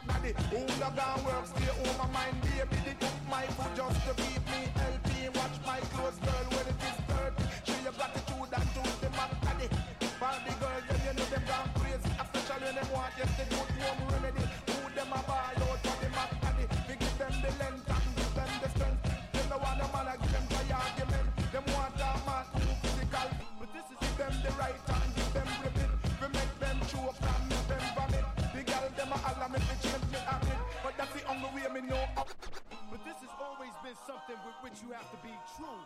daddy. Who the gone work, stay home, my mind, baby. They took my food just to keep me healthy. Watch my clothes, girl, when it is dirty. Show your gratitude and to the man, daddy. For the girls, you know them gone crazy. Especially when they want just the good home remedy. Who them a buy out for the man, daddy. We give them the length and give them the strength. Them no want no man, I give them for argument. Them want a man who physical. But this is give them the right and give them ribbon. We make them choke and make them vomit. The girl them a holler me to change me habit. But that's the only way me know. But this has always been something with which you have to be true.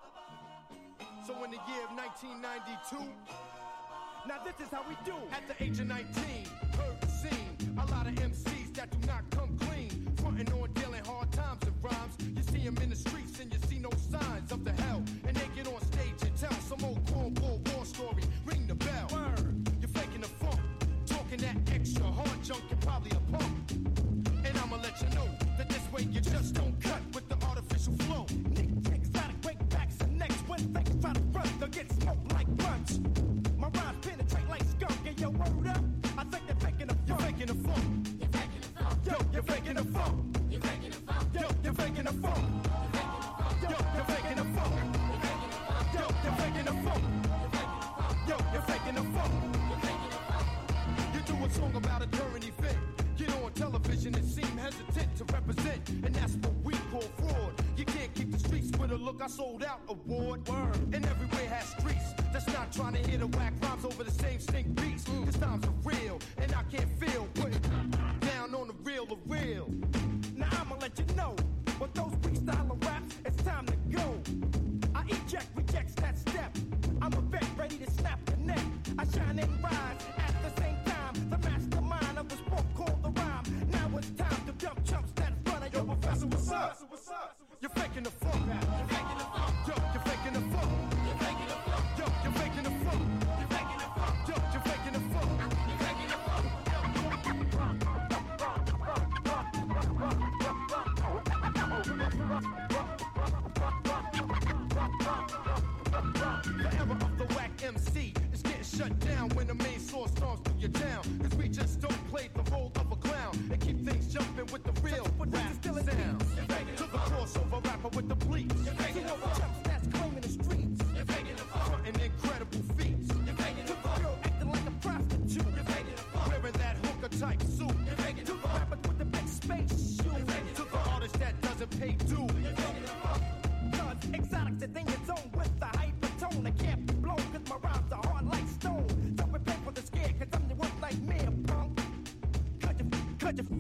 So in the year of 1992, now this is how we do. At the age of 19, heard the scene. A lot of MCs that do not come clean. Frontin' on dealing hard times and rhymes. You see them in the streets and you see no signs of the hell. And they get on stage and tell some old cornball war story. Ring the bell. Word. You're faking the funk. Talking that extra hard junk, you're probably a punk. And I'ma let you know that this way you just don't cut with the artificial flow. Nick, exotic, break backs and necks. When they try to run, they'll get smoked like blunts. My rhymes penetrate like skunk. And your word up, I think they're faking the funk. You're faking the funk. You're faking the funk. Yo, you're faking the funk. You're faking the funk. Yo, you're faking the funk. Yo, you're faking the funk. Yo, you're faking the funk. Yo, you're faking the funk. You do a song about a current event. Get on television and seem hesitant to represent, and that's what we call fraud. You can't keep the streets with a look I sold out award. Word. And everywhere has streets that's not trying to hear the whack rhymes over the same stink beats. Cause times are real, and I can't feel putting down on the real. Now I'ma let you know, with those freestyle raps, it's time to go. I eject, rejects that step. I'm a vet ready to snap the neck. I shine and rise at the same time. The mastermind of the sport called the rhyme. Now it's time to jump chumps that front of your professor. What's up? You're faking the funk. You're faking the funk. Yo, you're faking the funk. You're faking the funk. Yo, you're faking the funk. You're faking the funk. Yo, you're faking the funk. You're faking the funk. The era of the whack MC is getting shut down when the main source storms through your town. Cause we just don't play the role of a clown and keep things jumping with the real rap sound. To the crossover rapper with the bleeps. To all the chumps that's claiming the streets. Frontin' incredible feats. To the girl acting like a prostitute. Wearing that hooker type suit. To the rapper with the big space shoes. To the artist that doesn't pay dues. Cause exotics that think it's on with the hypertone. I can't be blown cause my rhymes are hard like stone. Don't prepare for the scare cause I'm the one like me, a punk. Cut your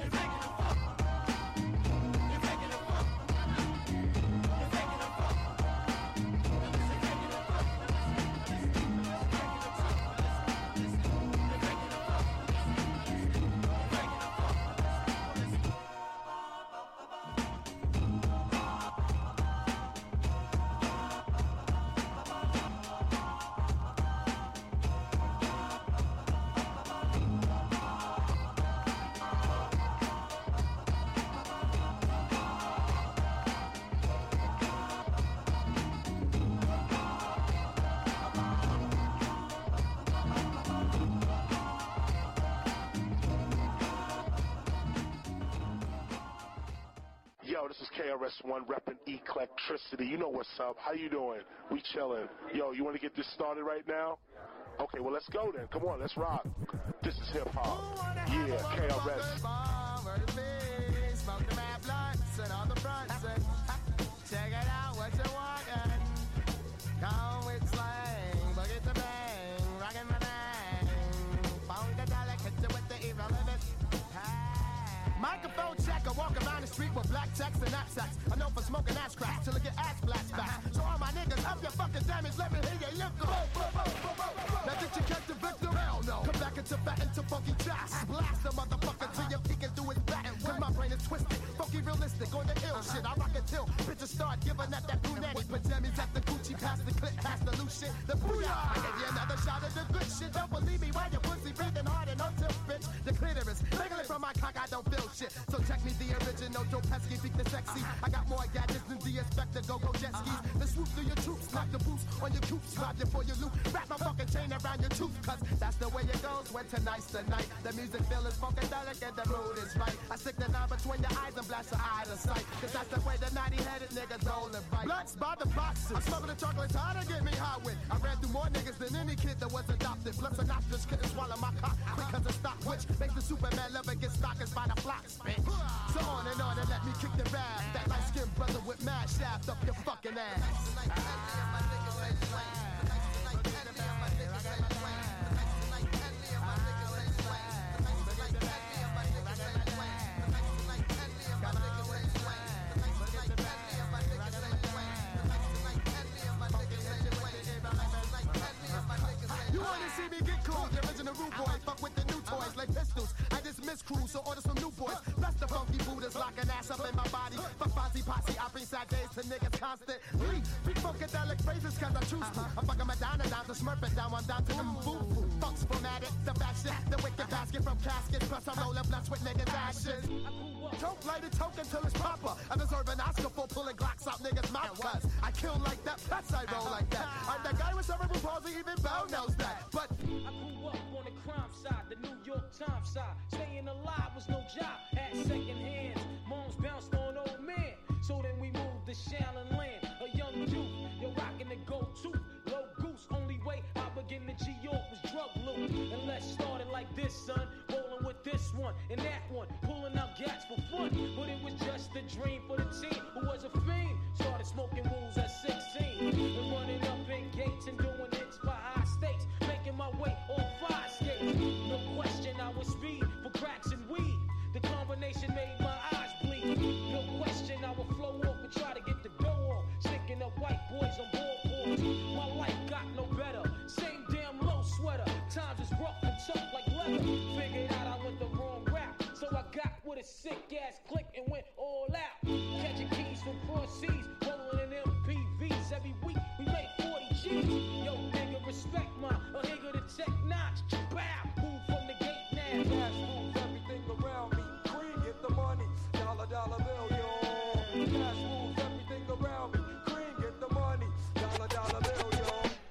KRS-One repping Eclectricity. You know what's up. How you doing? We chilling. Yo, you want to get this started right now? Okay, well, let's go then. Come on, let's rock. This is hip-hop. Yeah, KRS. Smoke the mad blunts and all the fronts and check it out, what you want. Come with slang, boogie to bang, rockin' my bang. Funkadelic, hit you with the irrelevant. Microphone checker, walk around the street with black checks and knapsacks. I know for smoking ass cracks till I get ass blast back. So all my niggas up your fucking damage, let me hear you lift them. Now did you catch the victim? Hell no. Come back into fat into funky jazz. Blast the motherfucker till you're peeking through his back. Cause my brain is twisted, funky realistic on the ill shit. I rock it till bitches start giving at that brunetti. Pajamas at the Gucci, past the clip, past the loose shit. The booyah! I gave you another shot of the good shit. Don't believe me while your pussy breathing hard and no tilt, bitch. The clitoris, wiggling from my cock, I don't feel shit. So check me the original Joe Pesky, beat the sexy. I got more gadgets than the inspector, go jet skis. Then swoop through your troops, knock the boots on your coops, rob you for your loot. Wrap my fucking chain around your tooth, cause that's the way it goes when tonight's the night. The music feel is funkadelic and the mood is that's the eye of sight. Cause that's the way the 90-headed niggas roll and bite. Blunts by the boxes. I'm smoking the chocolates hard to get me high with. I ran through more niggas than any kid that was adopted. Blunts and nostrils couldn't swallow my cock quick cause it's stock, which makes the Superman lover get stalkers by the flocks, bitch. So on and let me kick the rap. That light-skinned brother with mad shaft up your fucking ass. You wanna see me get cool? The original rude boy, fuck with the new toys like pistols. I dismiss crews, so order some new boys. Bless the funky Buddhas, locking ass up in my body. Fuck Fonzie Posse, I bring sad days to niggas constant. Freak funkadelic phrases cause I choose to. I'm fucking Madonna down to Smurfing down, I'm down to them boo-boo. Fuck's formatted, the fashion, the wicked basket from caskets. Plus I'm rolling blunts with niggas' ashes. Toke light a toke until it's proper. I deserve an Oscar for pulling Glocks out niggas' mouth cuts. I kill like that, plus I roll like that. I'm that guy with cerebral palsy, even Bell knows that. But I grew up on the crime side, the New York Times side. Staying alive was no job, had second hands. Moms bounced on old men, so then we moved to Shaolin Land. A young youth, you're rocking the go-to. Low goose, only way I begin to G-York was drug loot. And let's start it like this, son. Rolling with this one and that one, pulling out gats for fun. But it was just a dream for the team who was a fiend. Started smoking rules at 16 and running up in gates and doing hits by high stakes. Making my way on 5 skates. No question I was speed for cracks and weed. The combination made my eyes bleed. No question I would flow off and try to get the go off. Sticking up white boys on ballboards. My life got no better. Same damn low sweater. Times is rough and tough like leather. Figured out I went the wrong route. So I got with a sick ass click and went all out. Catching keys from cross seas. Rolling in MPVs. Every week we made 40 G's. Yo, nigga, respect my a nigga to check notch. Bow. Move from the gate now. Cash moves everything around me. Cream, get the money. Dollar, dollar bill, yo. Cash moves everything around me. Cream, get the money. Dollar, dollar bill, yo.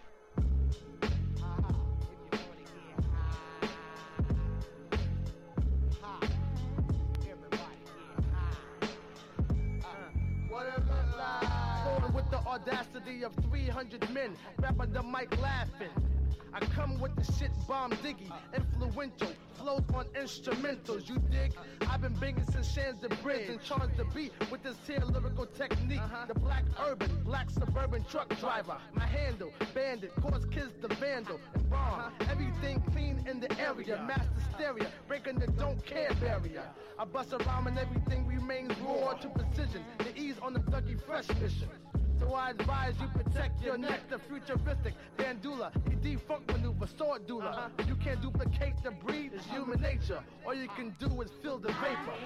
With the audacity of 300 men, rapping the mic laughing. I come with the shit bomb diggy, influential, flows on instrumentals, you dig? I've been banging since Shands the Bridge and charged the beat with this here lyrical technique. The black urban, black suburban truck driver, my handle, bandit, cause kids the vandal, and bomb, everything clean in the area, master stereo, breaking the don't care barrier. I bust around and everything remains raw to precision, the ease on the Dougie Fresh mission. So I advise you protect your neck, the futuristic bandula, a defunct maneuver, sword doula. If you can't duplicate the breed, it's human nature. All you can do is fill the vapor.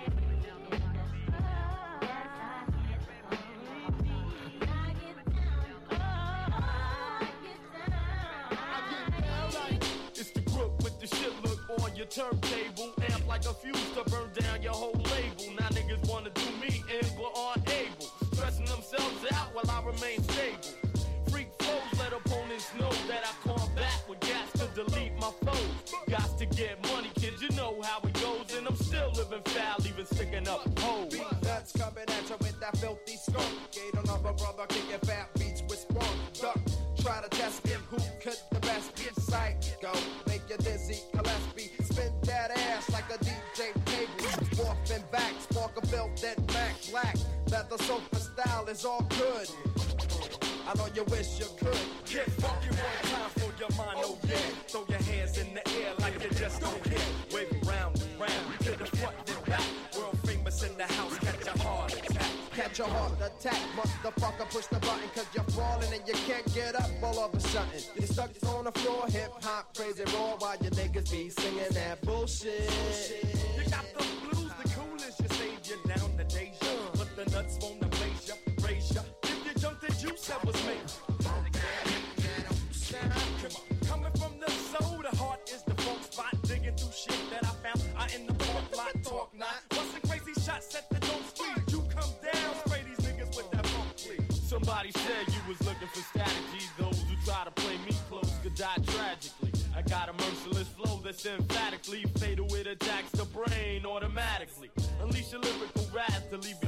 It's the group with the shit look on your turntable, amp like a fuse to burn down your whole label. Now niggas wanna do me in but aren't able. Stressing themselves out while I remain stable. Freak flows let opponents know that I combat with gas to delete my foes. Got to get money, kids, you know how it goes. And I'm still living foul, even sticking up hoes. That's coming at you with that filthy skunk. Gator lover brother, kicking fat beats with spunk. Duck, try to test him, who could the best be? Psycho, make you dizzy, Gillespie. Spin that ass like a DJ table. Off and back, spark a belt, then Mac black. That the sofa style is all good. I know you wish you could. Get funky one time for your mind, oh yeah. Throw your hands in the air like you just don't care. Wave round and round to the front and back. World famous in the house, catch a heart attack. Catch a heart attack, motherfucker, push the button cause you're falling and you can't get up all of a sudden. You're stuck on the floor, hip hop, crazy raw while your niggas be singing that bullshit. You got the blues, the coolest, you save you down the days. But the nuts won't blaze ya, raise ya. If you jump the juice that was made. Coming from the soul, the heart is the funk spot. Digging through shit that I found. I in the park lot, talk not. Busting crazy shots at the don't squeeze. You come down, spray these niggas with that funk please. Somebody said you was looking for strategy. Those who try to play me close could die tragically. I got a merciless flow that's emphatically fatal. It attacks the brain automatically. Unleash your lyrical wrath to leave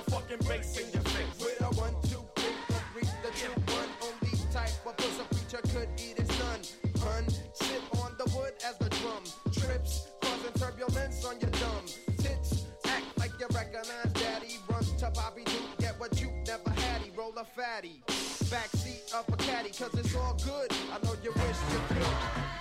fucking bass in your face. With a 1, 2, 3, agree the 2, 1. Only type of pussy preacher could eat his son. Hun, sit on the wood as the drum trips, causing turbulence on your dumb tits. Act like you recognize daddy. Run to Bobby Duke, get what you never had. He roll a fatty. Backseat of a caddy, cause it's all good. I know you wish you could.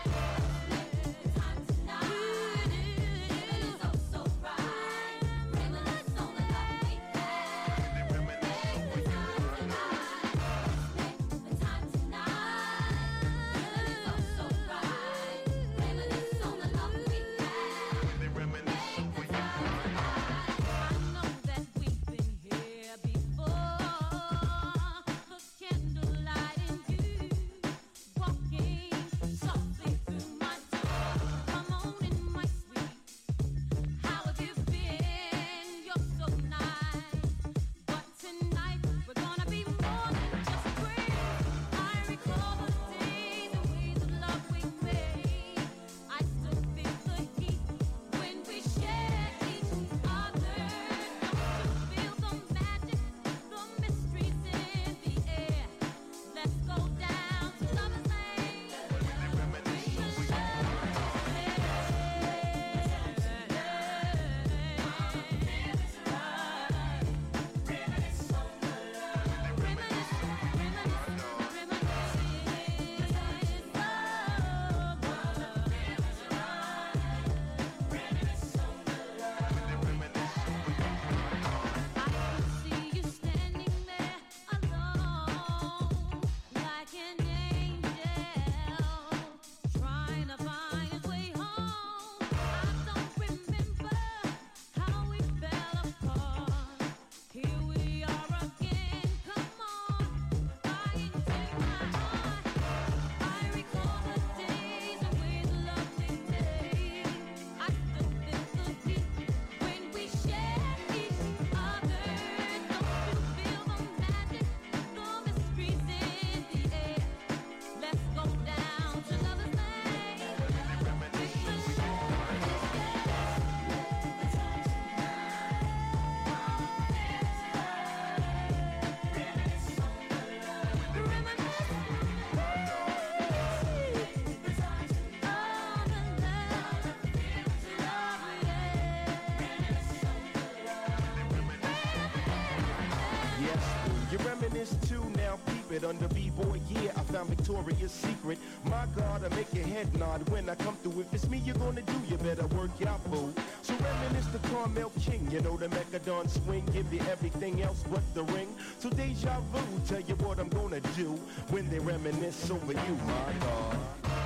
Under B-Boy, yeah, I found Victoria's Secret. My God, I make your head nod when I come through. If it's me you're gonna do, you better work out, boo. So reminisce the Carmel King, you know the Mechadon swing, give you everything else but the ring. So deja vu, tell you what I'm gonna do when they reminisce over you, my God.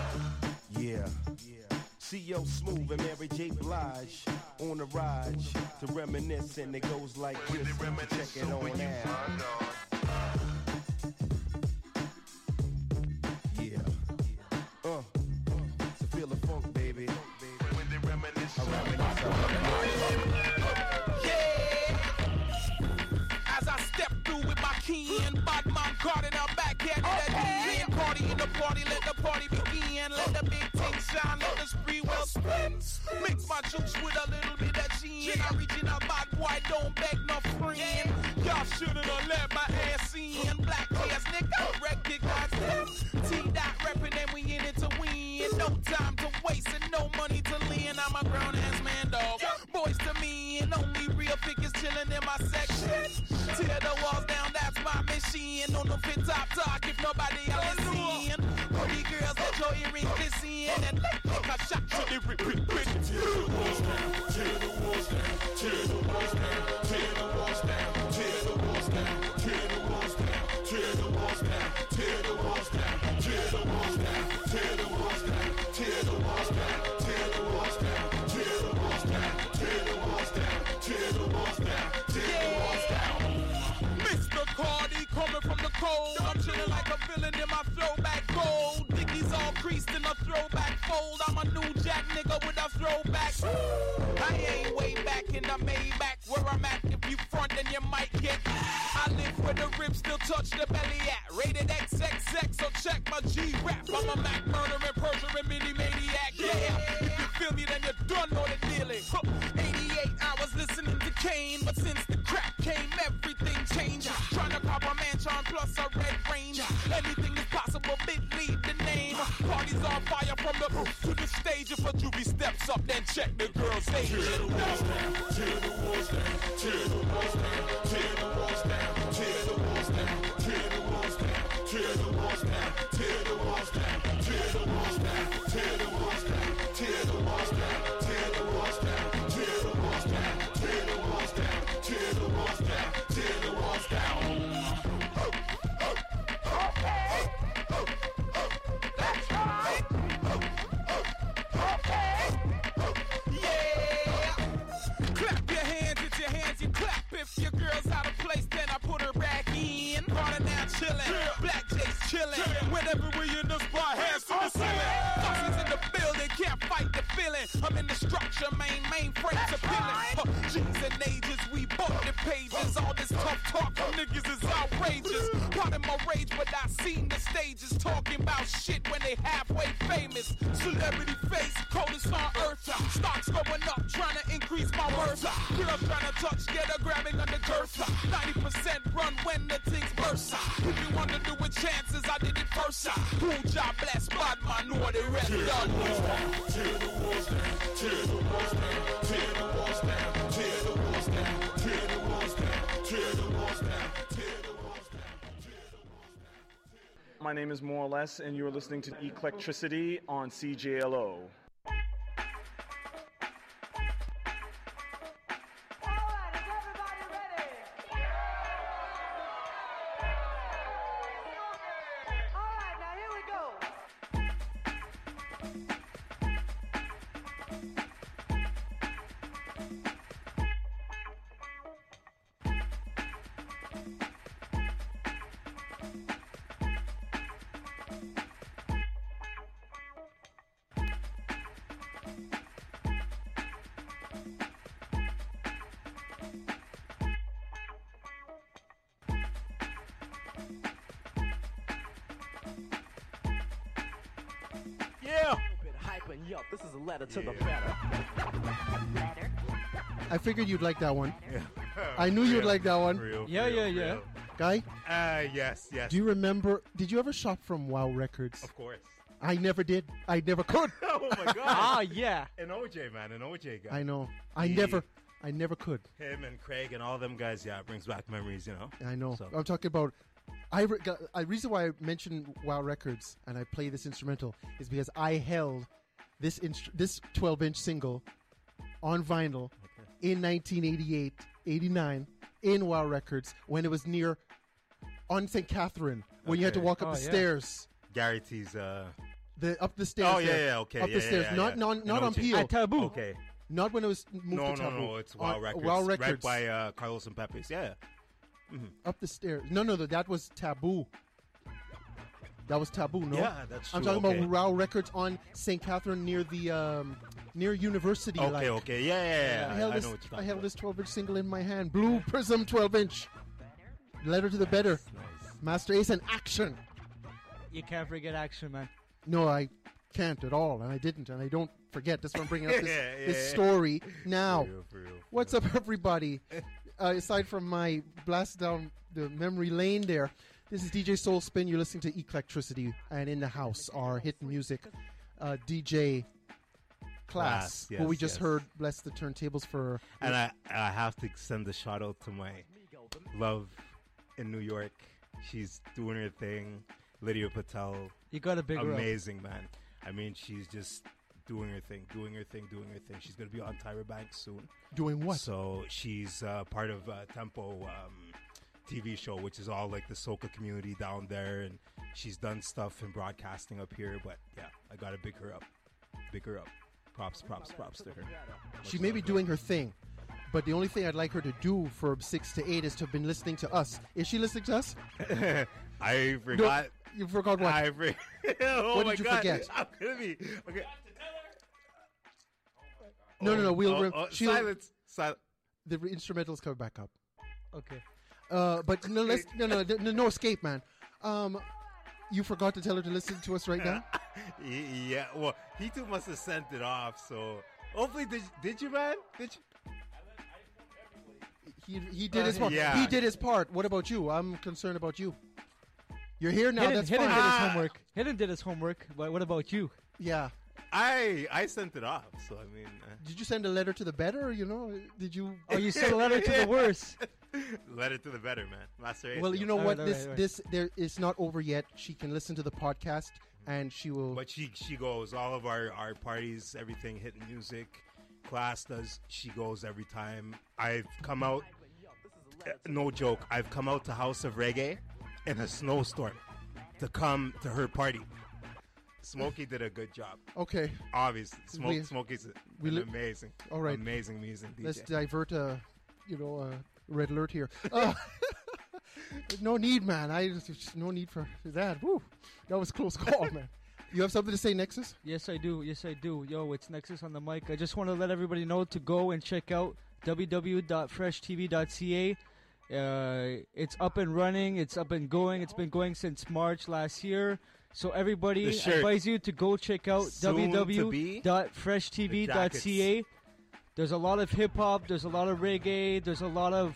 Yeah. C.O. Smooth and Mary J. Blige on the ride to reminisce, and it goes like this. Check it on out. So feel the funk, baby. When they reminisce, yeah. As I step through with my key and bad man guarding our back head, that DN party in the party, let the party begin. Let the big thing shine, let the spree well spin. Mix my juice with a little bit of gin. Original bad boy, don't beg no friend. Y'all shouldn't have let my ass in. Black ass nigga, recognize them. T-Dot reppin' and we in it to win. No time to waste and no money to lend. I'm a grown ass man, dog. Boys to me and only real figures chillin' in my section. Tear the walls down, that's my mission. On the fit top talk if nobody else is in. For the girls that your earrings glisten. And let take a shot to the rip. Tear the walls down, tear the walls down, tear the walls down, tear the walls down, tear the walls down, tear the walls down, tear the walls down, tear the walls down, tear the walls down, tear the walls down, tear the walls down, tear the walls down, tear the walls down, tear the walls down, tear the walls down, tear the walls down. Mr. Cardi coming from the cold. I'm chilling like a villain in my throwback gold. Dickies all creased in a throwback fold. I'm a new jack nigga with a throwback. I ain't way back in the Maybach where I'm at. If you front, then you might get. I live where the ribs still touch the belly at. Rated XXX, so check my G-rap. I'm a Mac murdering, perjuring, mini maniac. Yeah, if you feel me, then you done know the dealing. 88 I was listening to Kane, but since the crack came, everything changed. Trying to cop a mansion plus a red range. Anything is possible, big lead the name. Party's on fire from the roof to the stage. If a Juvie steps up, then check the girl's age. Tear the walls down, tear the walls down, tear the walls down, tear the walls down, tear the walls down, tear the walls down, tear the walls down, tear the walls down, tear the walls down, tear the walls down, tear the walls down, tear the walls down, tear the walls down, tear the walls down, tear the walls down, tear the walls down. That's right. Yeah. Clap your hands, it's your hands, you clap. If your girl's out of place, then I put her back in. Carter now chillin', Black J's chillin'. Whenever we in the spot, hands to the ceiling. Fossy's in the building, can't fight the feeling. I'm in the structure, mainframe's appealing. G's and ages, we bought the pages. All this tough talk from niggas is outrageous. Part of my rage, but I seen the stages talking about shit when they halfway famous. Celebrity face, coldest on earth. Stocks going up, trying to increase my worth. Girls trying to touch, get her grabbing on the girth. 90% run when the things burst. If you want to do with chances, I did it first. Who job bless, bad man, know the rest done. Tear the walls down, tear the walls down, tear the walls down, tear the walls down, tear the walls down, tear the walls down, tear the walls down, tear the walls down. My name is More or Less, and you're listening to Eclectricity on CJLO. Yeah. Hyping you up. This is a letter to the better. I figured you'd like that one. Yeah. I knew you'd like that one. Yeah. Guy? Yes. Do you remember, did you ever shop from WOW Records? Of course. I never did. I never could. Oh my God. Ah, yeah. An OJ, man. An OJ guy. I know. I never could. Him and Craig and all them guys, yeah, it brings back memories, you know? I know. So. I'm talking about, reason why I mentioned WOW Records and I play this instrumental is because I held this 12-inch single on vinyl in 1988, 89 in WOW Records when it was near on St. Catherine when you had to walk up the stairs. Gary T's up the stairs. Oh yeah, okay. Up the stairs. Not on Peel. At Taboo. Okay. Not when it was moved to Taboo. No, it's WOW Records. WOW Records. Right by Carlos and Pepe's. Yeah. Mm-hmm. Up the stairs. No, that was Taboo. That was Taboo, no? Yeah, that's true. I'm talking about WOW Records on St. Catherine near the near University. Okay. Yeah. I held this 12-inch single in my hand. Blue Prism 12-inch. Letter to the Better. Nice. Master Ace in action. You can't forget action, man. No, I can't at all, and I didn't, and I don't forget. That's why I'm bringing up this story now. For real. What's up, everybody? Aside from my blast down the memory lane there, this is DJ Soul Spin. You're listening to Eclectricity, and in the house are hidden music DJ Class, who we just heard bless the turntables for. And I have to send a shout out to my love in New York. She's doing her thing. Lydia Patel. You got a big amazing role. Man. I mean, she's just doing her thing. She's going to be on Tyra Banks soon. Doing what? So she's part of Tempo TV show, which is all like the soca community down there, and she's done stuff in broadcasting up here. But yeah, I got to big her up. Props to her. She may be doing her thing, but the only thing I'd like her to do for 6 to 8 is to have been listening to us. Is she listening to us? I forgot. No, you forgot what? Oh what my did you God. forget? I'm gonna be okay. No. We'll silence. The instrumental's coming back up. Okay. But no escape, man. You forgot to tell her to listen to us right now. Yeah. Well, he too must have sent it off. So hopefully, did you, man? Did you? He did his part. Yeah. He did his part. What about you? I'm concerned about you. You're here now. That's Hidden fine. did his homework. Hidden did his homework. But what about you? Yeah. I sent it off, so I mean... Did you send a letter to the better, Did you... Oh, you sent a letter to the worse. Letter to the better, man. Master Well, you know All what? right. It's not over yet. She can listen to the podcast, and she will... But she goes, all of our parties, everything, hitting music, class does, she goes every time. I've come out, no joke, I've come out to House of Reggae in a snowstorm to come to her party. Smokey did a good job. Okay. Obviously. Smokey's amazing. All right. Amazing music DJ. Let's divert red alert here. No need, man. No need for that. Woo. That was a close call, man. You have something to say, Nexus? Yes, I do. Yo, it's Nexus on the mic. I just want to let everybody know to go and check out www.freshtv.ca. It's up and running. It's up and going. It's been going since March last year. So everybody, I advise you to go check out www.freshtv.ca. There's a lot of hip-hop. There's a lot of reggae. There's a lot of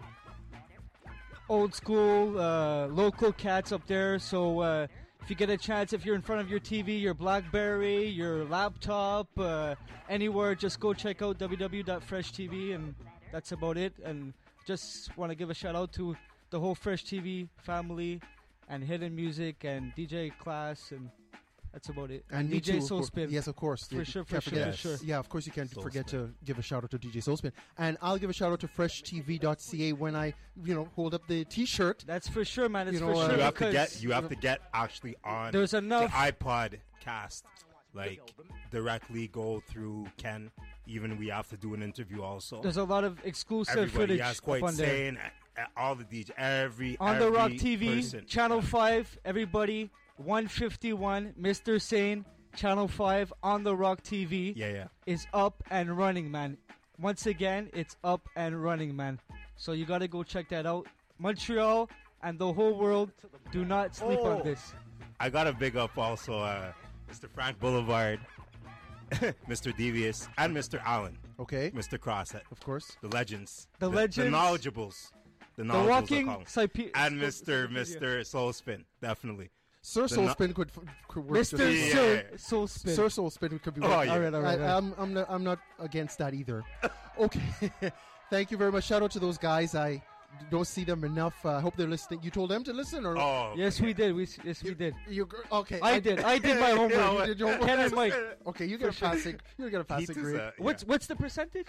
old school, local cats up there. So if you get a chance, if you're in front of your TV, your BlackBerry, your laptop, anywhere, just go check out www.freshtv, and that's about it. And just want to give a shout-out to the whole Fresh TV family, and Hidden Music, and DJ Class, and that's about it. And DJ Soulspin. Yes, of course. For sure. Yeah, of course you can't forget to give a shout out to DJ Soulspin. And I'll give a shout out to FreshTV.ca when I, hold up the T-shirt. That's for sure, man. It's you have to get actually on there's enough the iPod cast, like directly go through Ken. Even we have to do an interview also. There's a lot of exclusive footage up on there. All the DJ, on the Rock TV, person. Channel 5, everybody, 151, Mr. Sane, Channel 5, on the Rock TV is up and running, man. Once again, it's up and running, man. So you got to go check that out. Montreal and the whole world, do not sleep on this. I got to big up also Mr. Frank Boulevard, Mr. Devious, and Mr. Allen. Okay. Mr. Crossett. Of course. The legends. The legends. The knowledgeables. The walking and Mr. Soulspin, definitely. Sir Soulspin could work. Mr. Sir Soulspin. Sir Soulspin could be work. Oh, yeah. All right. I'm not against that either. Okay. Thank you very much. Shout out to those guys. I don't see them enough. I hope they're listening. You told them to listen, or yes, we did. Yes, we did. Okay. I did my homework. You did your homework. Ken and Mike. Okay, you get a passing. You get a passing grade. What's the percentage?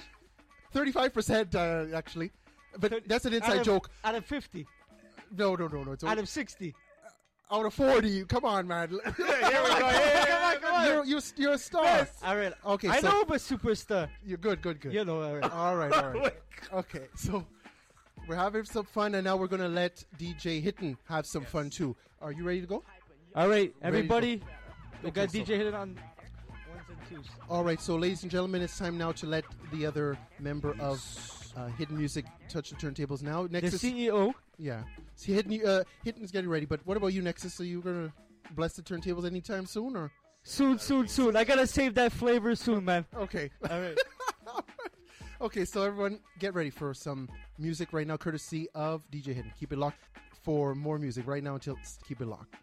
35%, actually. But that's an inside joke. Out of 50. No. It's out of 60. Out of 40. Come on, man. Here we go. Come on. You're a star. Yes. All right. Okay. I know I'm a superstar. You're good. You know. All right. Okay. So we're having some fun, and now we're gonna let DJ Hidden have some fun too. Are you ready to go? All right, everybody. We got DJ Hidden on ones and twos. All right. So, ladies and gentlemen, it's time now to let the other member of Hidden Music touch the turntables now. Nexus, the CEO. Yeah. See, Hidden's getting ready. But what about you, Nexus? Are you gonna bless the turntables anytime soon, or? Soon. I gotta save that flavor soon, man. Okay. All right. Okay, so everyone, get ready for some music right now, courtesy of DJ Hidden. Keep it locked for more music right now until keep it locked.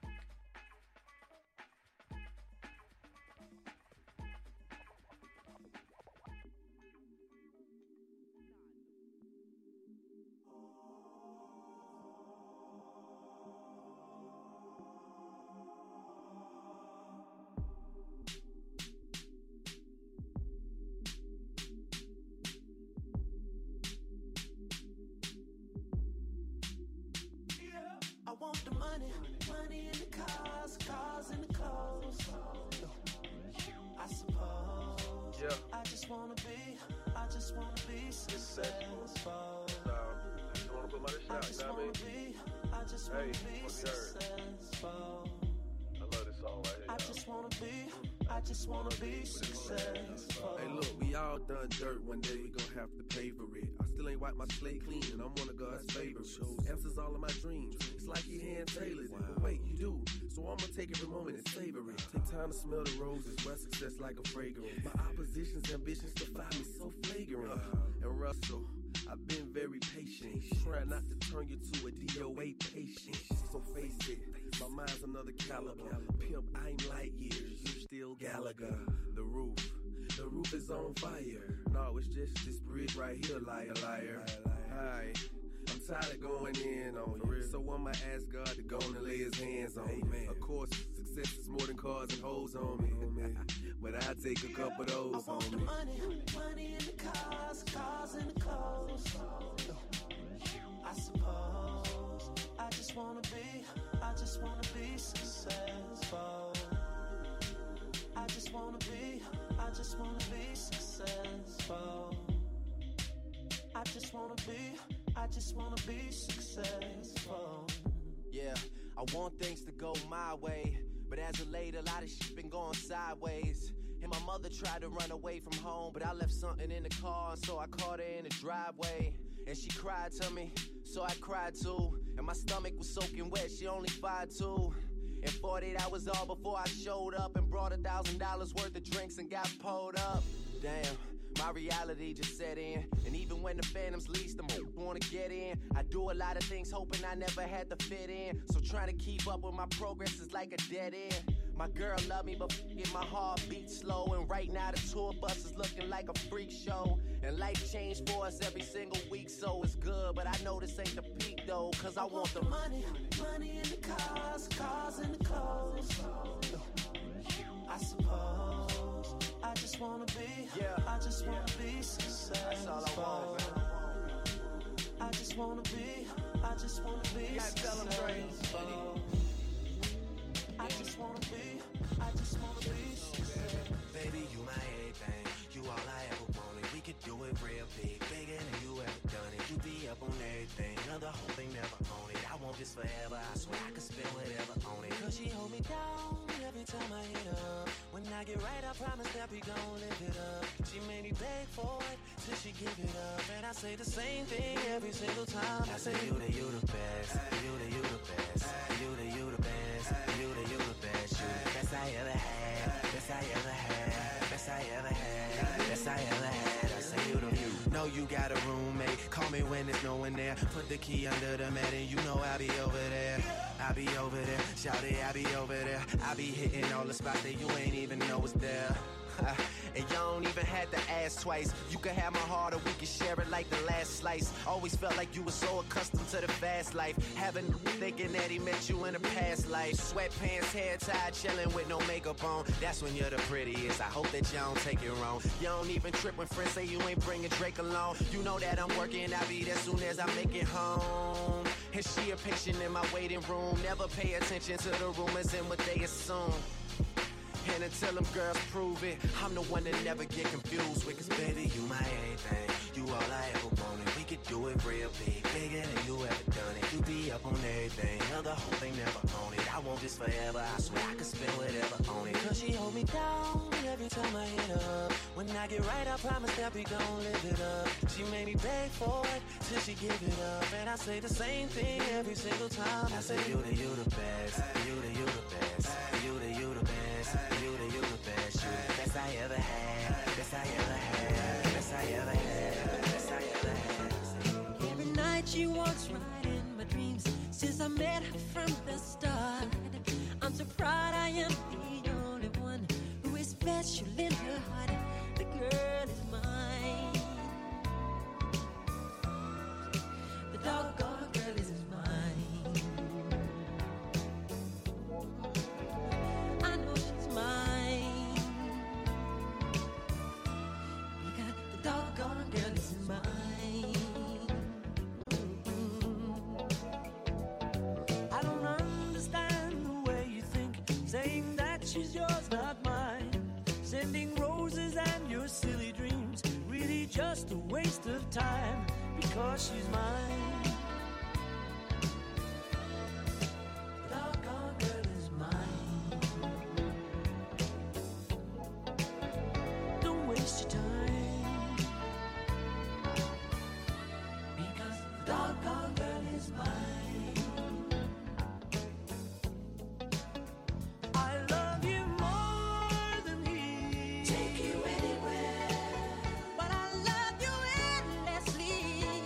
Money in the cars in the clothes. I suppose I just wanna be successful. I just wanna be successful. I love this song right here. I just wanna be successful. Hey, look, we all done dirt. One day we gon' have to pay for it. I still ain't wiped my slate clean, and I'm one of God's favorites. Answers all of my dreams. It's like he hand tailored it. But wait, you do. So I'ma take every moment and savor it. Take time to smell the roses, wear success like a fragrance. My opposition's ambitions defy me so flagrant. And Russell, I've been very patient, try not to turn you to a DOA patient. So face it, my mind's another caliber. Pimp, I ain't light years, you still Gallagher. The roof is on fire. No, it's just this bridge right here, liar, liar. Hi, I'm tired of going in on you. So I'ma ask God to go and lay his hands on me. Of course, success is more than cars and hoes on me. But I take a couple of those on me. Money in the cars in the clothes. I suppose I just wanna be successful. I just wanna be successful. I just wanna be successful. Yeah, I want things to go my way, but as of late, a lot of shit been going sideways. And my mother tried to run away from home, but I left something in the car, so I caught her in the driveway. And she cried to me, so I cried too. And my stomach was soaking wet, she only 5'2". And 48 hours all before I showed up and brought $1,000 worth of drinks and got pulled up. Damn, my reality just set in. And even when the phantoms least, I'm wanna get in. I do a lot of things hoping I never had to fit in. So trying to keep up with my progress is like a dead end. My girl love me, but my heart beats slow. And right now the tour bus is looking like a freak show. And life changed for us every single week, so it's good. But I know this ain't the peak though, cause I want the money in the cars in the clothes. I suppose I just wanna be successful. That's all I want, man. I just wanna be successful. I just wanna be successful. Baby, you my everything, you all I ever wanted. We could do it real big, bigger than you ever done it. You be up on everything, another whole thing never own it. I want this forever, I swear I could spend whatever on it. Cause she hold me down every time I hit her. When I get right, I promise that we gon' live it up. She made me beg for it till she give it up. And I say the same thing every single time. I say you the best, you the best, you the best, you the best, you the best I ever had, best I ever had, best I ever had, best I ever had. I say you the you. Know you got a roommate, call me when there's no one there. Put the key under the mat and you know I'll be over there. I'll be over there, shout it, I'll be over there. I'll be hitting all the spots that you ain't even know was there. And you don't even have to ask twice. You can have my heart or we can share it like the last slice. Always felt like you were so accustomed to the fast life. Having thinking that he met you in a past life. Sweatpants, hair tied, chilling with no makeup on. That's when you're the prettiest. I hope that you don't take it wrong. You don't even trip when friends say you ain't bringing Drake along. You know that I'm working, I'll be there soon as I make it home. And she a patient in my waiting room. Never pay attention to the rumors and what they assume. And until them girls prove it, I'm the one that never get confused with. Cause baby, you my everything, you all I ever wanted. We could do it real big, bigger than you ever done it. You be up on everything, the whole thing never own it. I want this forever, I swear I could spend whatever on it. Cause she hold me down every time I hit her. When I get right, I promise that we gon' live it up. She made me beg for it till she give it up. And I say the same thing every single time. I say you the best, you the best, you the best, you the best, you the best, you the best I ever had, best I ever had, best I ever had, best I ever had. Every night she walks right in my dreams since I met her from the start. I'm so proud I am the only one who is special in her heart. The girl is mine. The doggone girl is mine. I know she's mine because the doggone girl is mine. I don't understand the way you think, saying that she's yours, not mine. Sending roses and your silly dreams, really just a waste of time, because she's mine. The doggone girl is mine. Don't waste your time, because the doggone girl is mine. I love you more than he. Take you anywhere. But I love you endlessly.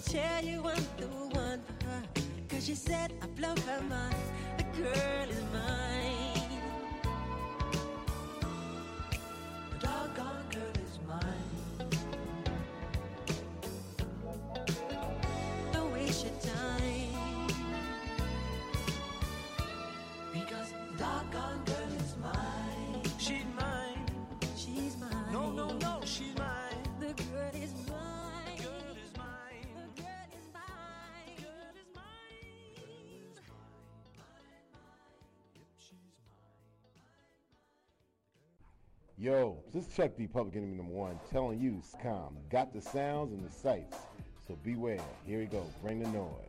tell you I'm the one for her. Cause she said I blow her mind. The girl is mine. The doggone girl is mine. Don't waste your time. Because the doggone girl is mine. She's mine. She's mine. No, no, no, she's mine. The girl is mine. The girl is mine. The girl is mine. The girl is mine. Yo, this is Chuck D, Public Enemy #1, telling you, SCOM got the sounds and the sights. So beware. Here we go. Bring the noise.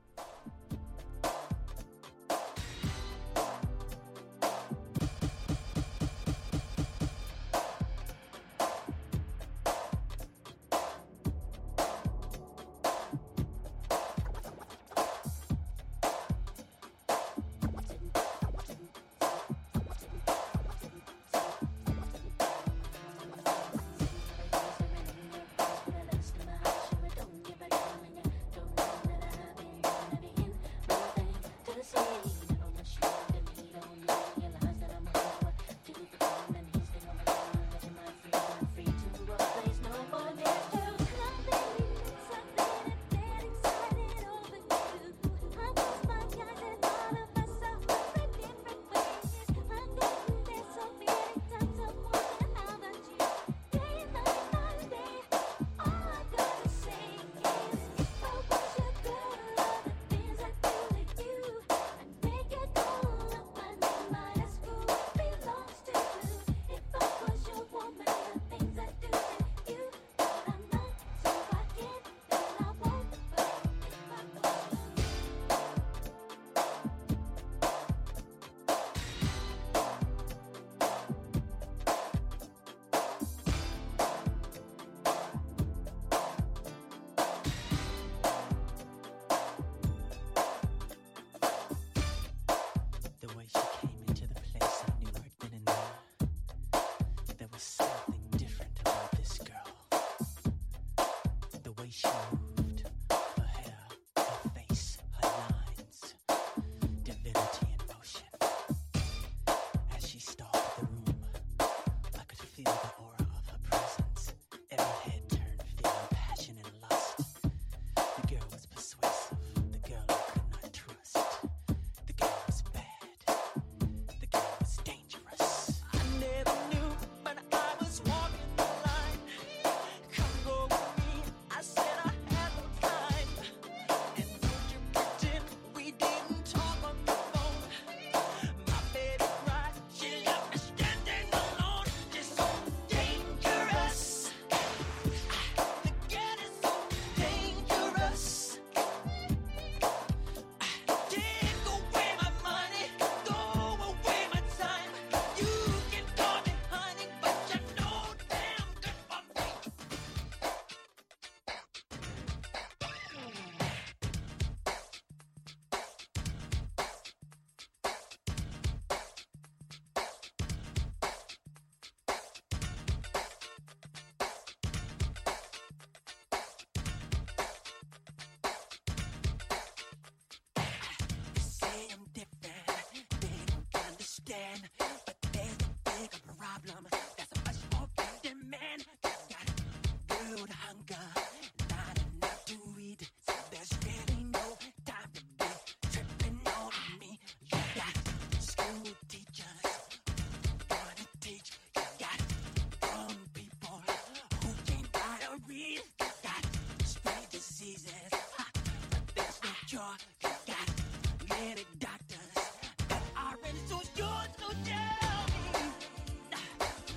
The way she came into the place, I knew I'd been in there. There was something different about this girl. The way she moved, her hair, her face, her lines, divinity in motion. As she stalked the room, I could feel the aura of her presence. Every head turned, feeling passion and lust. The girl was persuasive, the girl I could not trust. The girl was bad. The girl was dangerous. I never knew, but I was walking the line. Come go with me, I said I had no time. And don't you pretend we didn't talk on the phone. My baby cried, she left me standing alone. She's so dangerous. The girl is so dangerous. Take away my money, throw away my time. You can call me honey, but you know damn good for me. They say I'm different, they don't understand. But there's a bigger problem. There's a much more in demand. They got good hunger, not enough to eat. So there's really no time to be tripping on me. You got school teachers who wanna teach. You got grown people who can't write or read. You got strange diseases, but there's no cure. You got many doctors that aren't so sure. So tell me,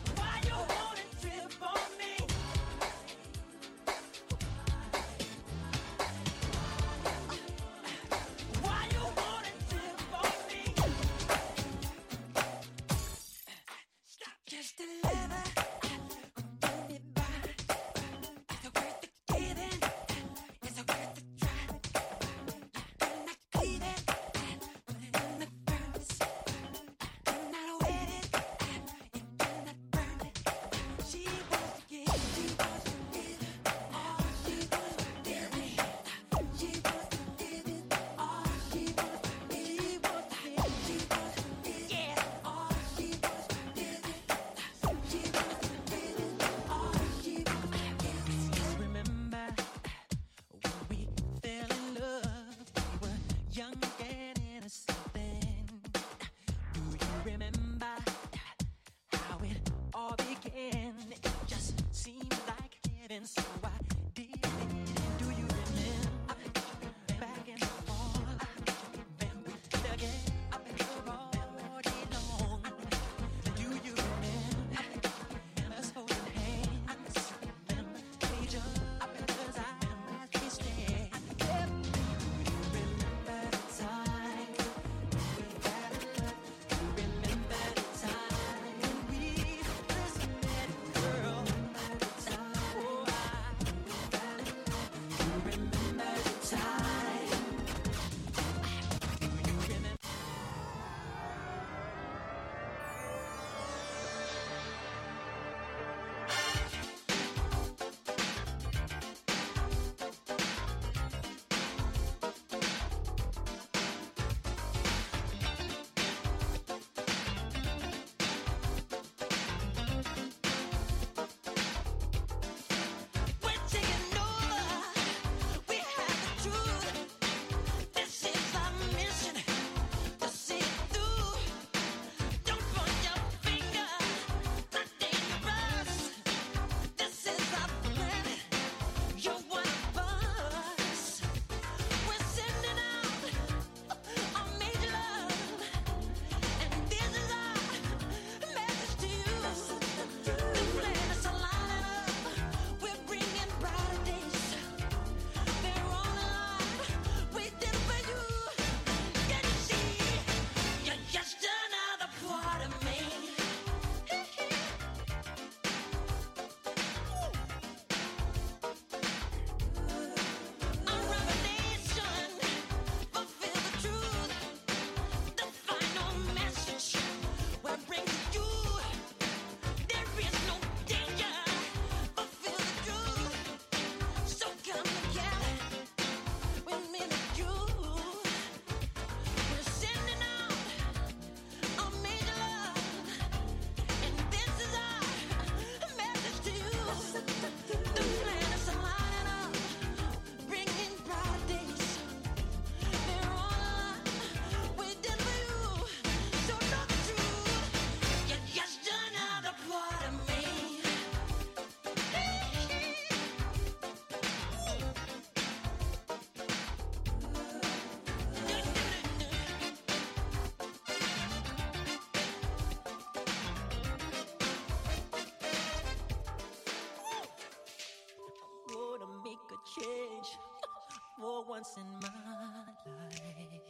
once in my life.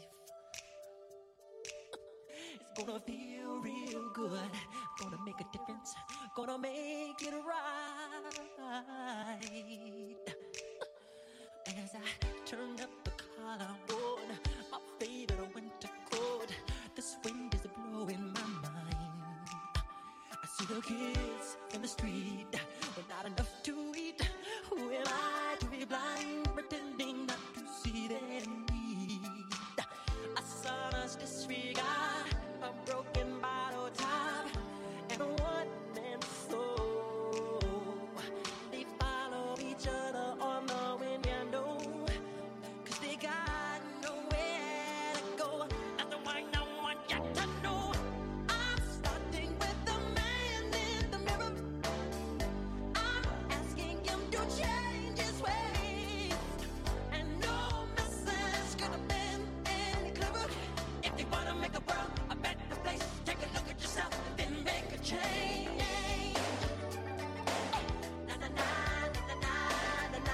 It's gonna feel real good. Gonna make a difference. Gonna make it right. As I turn up the collar on my favorite winter coat, this wind is blowing my mind. I see the kids in the street with not enough to eat. Who am I to be blind, pretending not to see their need? A son's disregard, a broken bottle top, and a one-man soul. They follow each other on the wind, you know, 'cause they got nowhere to go. That's why no one got to know. I'm starting with the man in the mirror. I'm asking him to change his ways, and no message could have been any clearer. If you wanna make a world a better place, take a look at yourself, then make a change. Na na na na na na na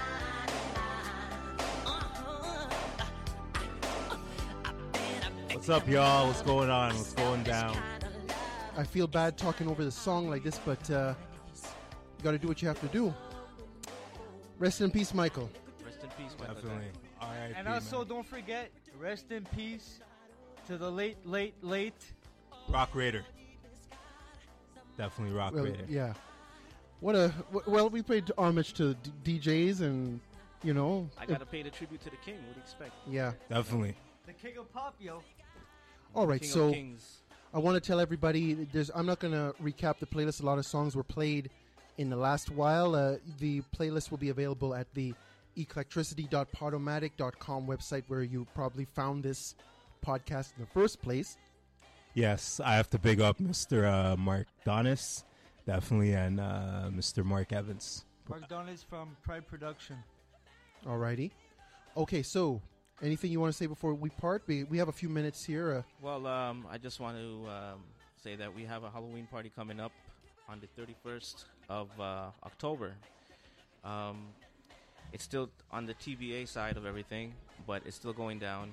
What's up, y'all? What's going on? What's going down? I feel bad talking over the song like this, but you got to do what you have to do. Rest in peace, Michael. Rest in peace, Michael. Definitely. R.I.P. And also, don't forget, rest in peace to the late Rock Raider. Definitely Rock Well, Raider. yeah. Well, we paid homage to DJs, and you know. I gotta pay the tribute to the king. What do you expect? Yeah. Definitely. The king of pop, yo. All right, King of so Kings. I want to tell everybody. I'm not going to recap the playlist. A lot of songs were played in the last while. The playlist will be available at the eclectricity.podomatic.com website, where you probably found this podcast in the first place. Yes, I have to big up Mr. Mark Donis, definitely, and Mr. Mark Evans. Mark Donis from Pride Production. Alrighty. Okay, so anything you want to say before we part? We have a few minutes here. Well, I just want to say that we have a Halloween party coming up on the 31st of October. It's still on the TVA side of everything, but it's still going down.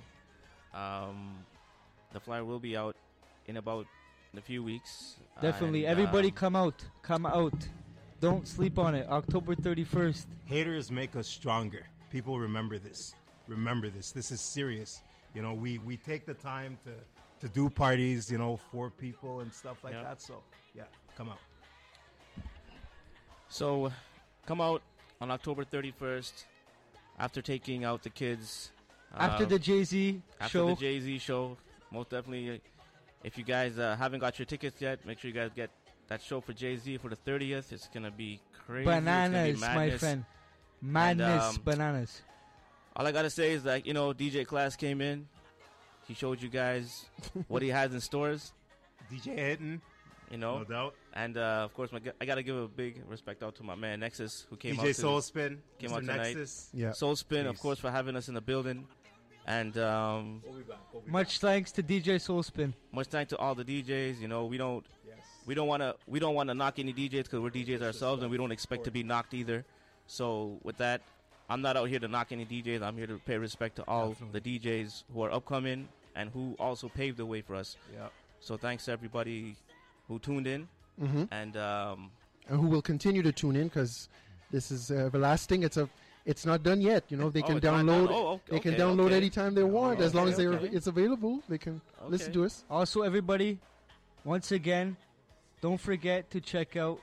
The flyer will be out in a few weeks. Definitely. Everybody come out. Come out. Don't sleep on it. October 31st. Haters make us stronger. People remember this. Remember this. This is serious. You know, we take the time to do parties, you know, for people and stuff like that. So, yeah, come out. So, come out on October 31st after taking out the kids. After the Jay-Z show. After the Jay-Z show. Most definitely. If you guys haven't got your tickets yet, make sure you guys get that show for Jay-Z for the 30th. It's going to be crazy. Bananas, my friend. Madness, And, bananas. All I got to say is that, you know, DJ Class came in. He showed you guys what he has in stores. DJ Hitting. You know. No doubt. And, of course, I got to give a big respect out to my man, Nexus, who came out. DJ Soulspin. Came Mr. out tonight. Nexus. Yeah. Soulspin, of course, for having us in the building. And much thanks to DJ Soulspin. Much thanks to all the DJs. You know, we don't want to knock any DJs because we're DJs ourselves, and we don't expect to be knocked either. So with that, I'm not out here to knock any DJs. I'm here to pay respect to all the DJs who are upcoming and who also paved the way for us. Yeah. So thanks to everybody who tuned in, and who will continue to tune in, because this is everlasting. It's not done yet. You know, they can download. They can download anytime they want, as long as it's available. They can listen to us. Also, everybody, once again, don't forget to check out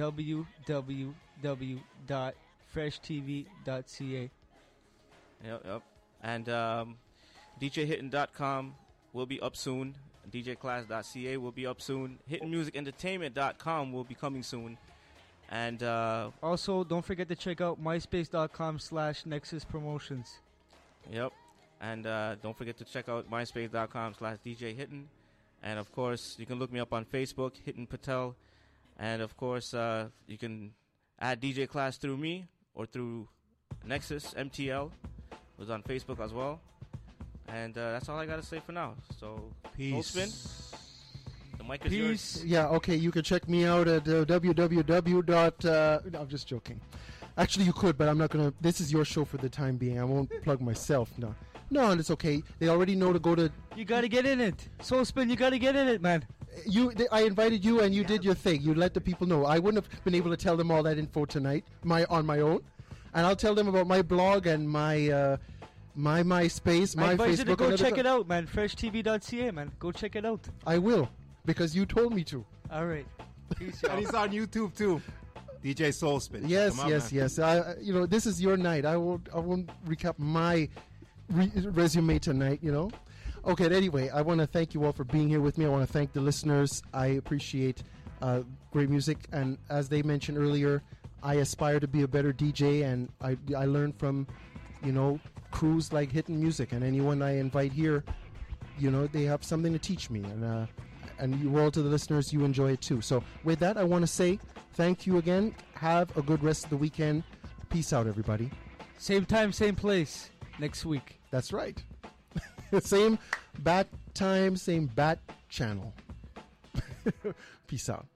www.freshtv.ca. Yep. And DJHittin.com will be up soon. DJClass.ca will be up soon. HittinMusicEntertainment.com will be coming soon. And also, don't forget to check out myspace.com/Nexus Promotions. Yep. And don't forget to check out myspace.com/DJHittin. And, of course, you can look me up on Facebook, Hittin Patel. And, of course, you can add DJ Class through me or through Nexus, MTL, who's on Facebook as well. And that's all I got to say for now. So, peace. Spin. The mic is yours. Yeah, okay, you can check me out at I'm just joking. Actually, you could, but I'm not gonna. This is your show for the time being. I won't plug myself. No, it's okay. They already know to go to. You gotta get in it, Soul Spin. You gotta get in it, man. I invited you, and you did your thing. You let the people know. I wouldn't have been able to tell them all that info tonight, on my own, and I'll tell them about my blog and my my MySpace, my I advise Facebook. you to go check it out, man. FreshTV.ca, man. Go check it out. I will, because you told me to. All right. Peace, And he's on YouTube too. DJ Soul Spin. Yes, Come on, yes, man. yes. This is your night. I won't recap my resume tonight. Okay. Anyway, I want to thank you all for being here with me. I want to thank the listeners. I appreciate great music, and as they mentioned earlier, I aspire to be a better DJ, and I learn from, crews like Hittin' Music, and anyone I invite here, they have something to teach me, and you all, to the listeners, you enjoy it too. So with that, I want to say thank you again. Have a good rest of the weekend. Peace out, everybody. Same time, same place next week. That's right. Same bat time, same bat channel. Peace out.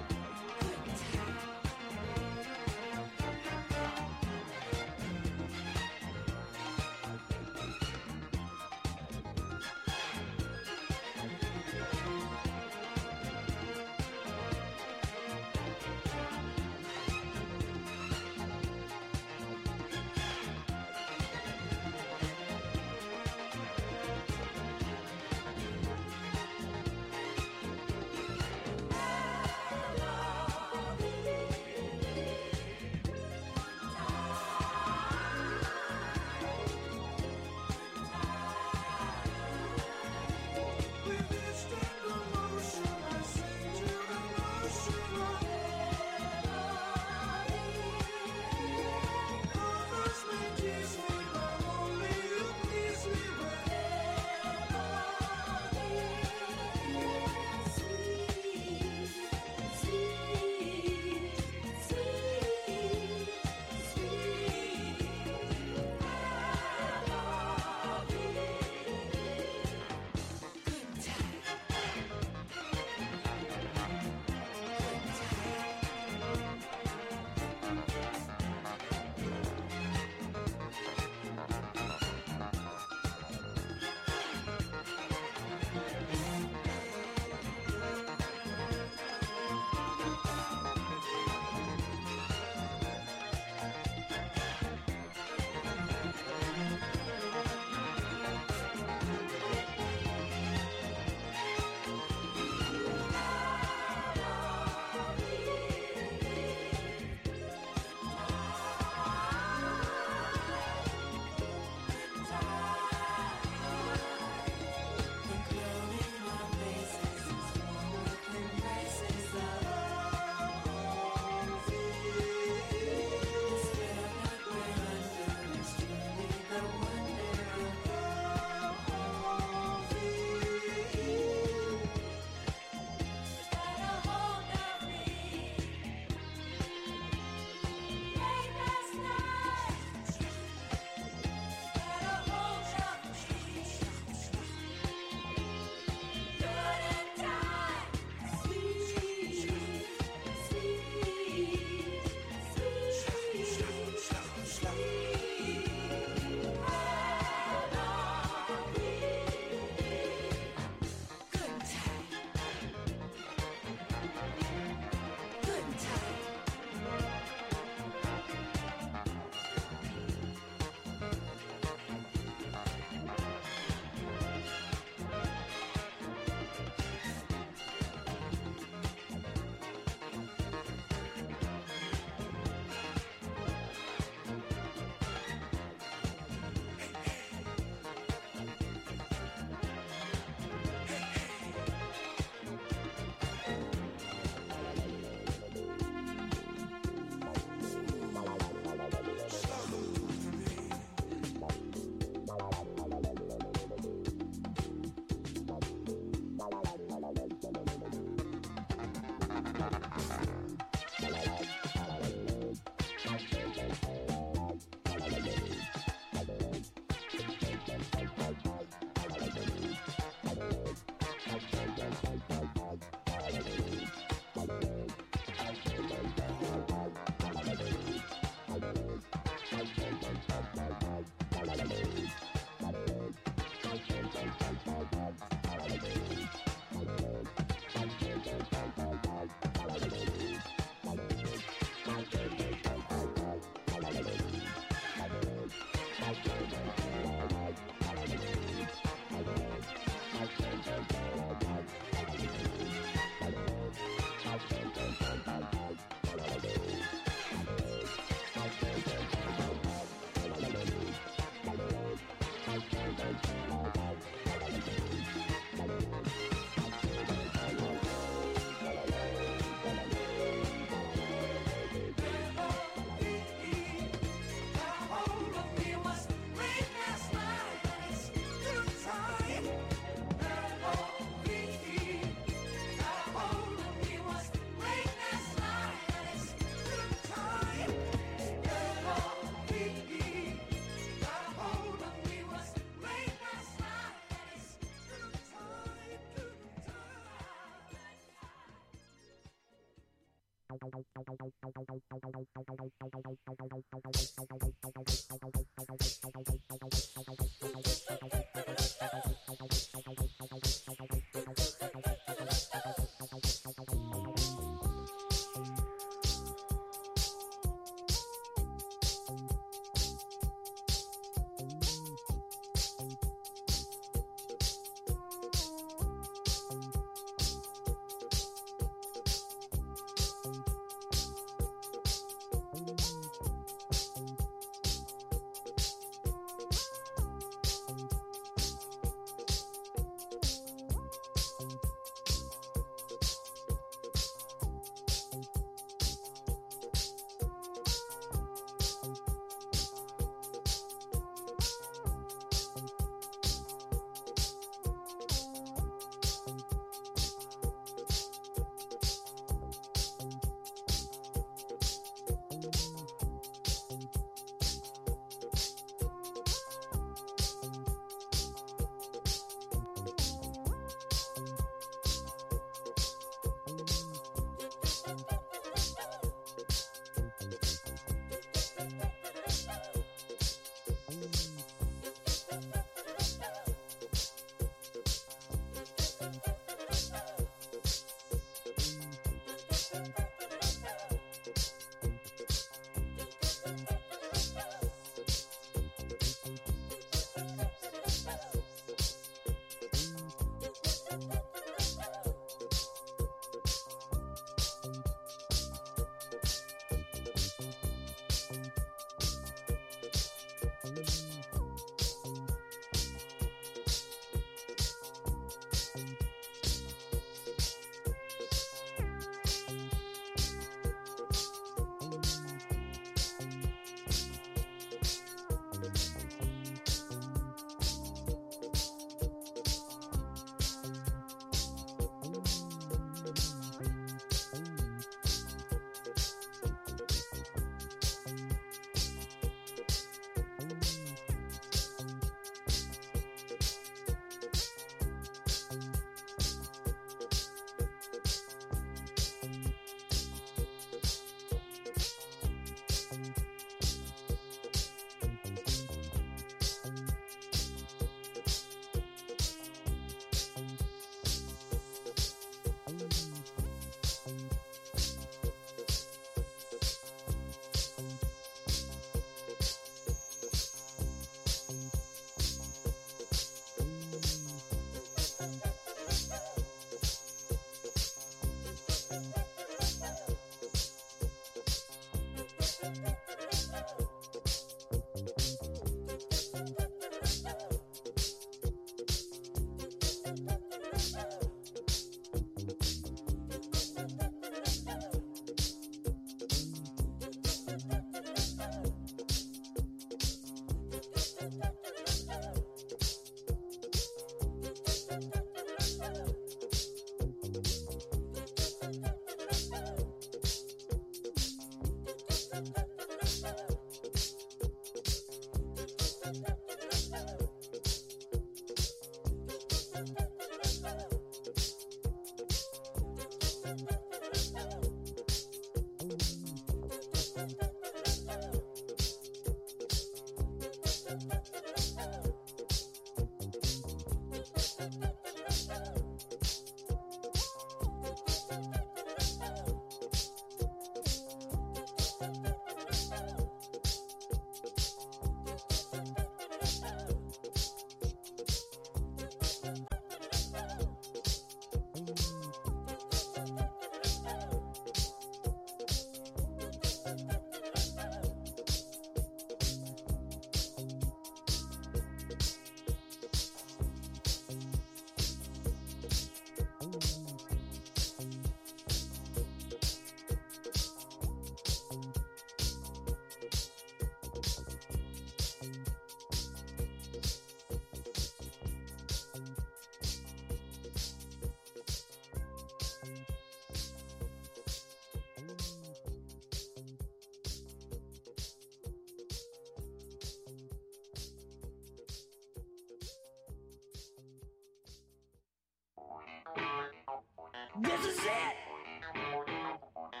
This is it. Boom.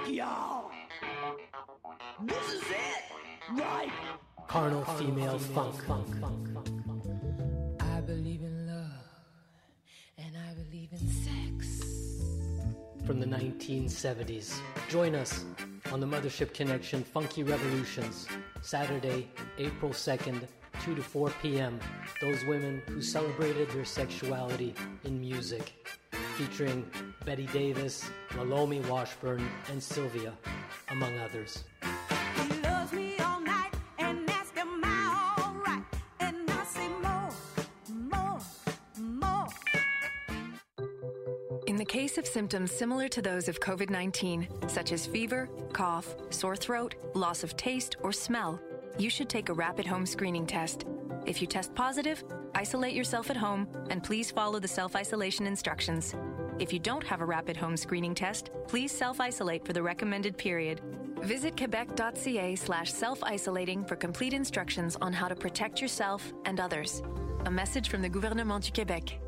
y'all. This is it, right? Carnal female funk. I believe in love, and I believe in sex. From the 1970s. Join us on the Mothership Connection Funky Revolutions, Saturday, April 2nd, 2 to 4 p.m. Those women who celebrated their sexuality in music, featuring Betty Davis, Lalomi Washburn, and Sylvia, among others. He loves me all night and ask am I all right? And I say more. In the case of symptoms similar to those of COVID-19, such as fever, cough, sore throat, loss of taste, or smell, you should take a rapid home screening test. If you test positive, isolate yourself at home and please follow the self-isolation instructions. If you don't have a rapid home screening test, please self-isolate for the recommended period. Visit quebec.ca/self-isolating for complete instructions on how to protect yourself and others. A message from the Gouvernement du Québec.